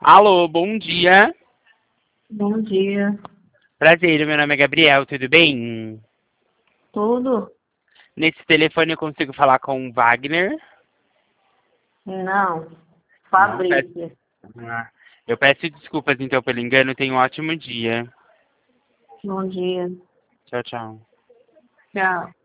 Alô, bom dia. Bom dia. Prazer, meu nome é Gabriel, tudo bem? Tudo? Nesse telefone eu consigo falar com o Wagner? Não. Não, Fabrícia. Ah, eu peço desculpas então pelo engano, tenha um ótimo dia. Bom dia. Tchau, tchau. Tchau.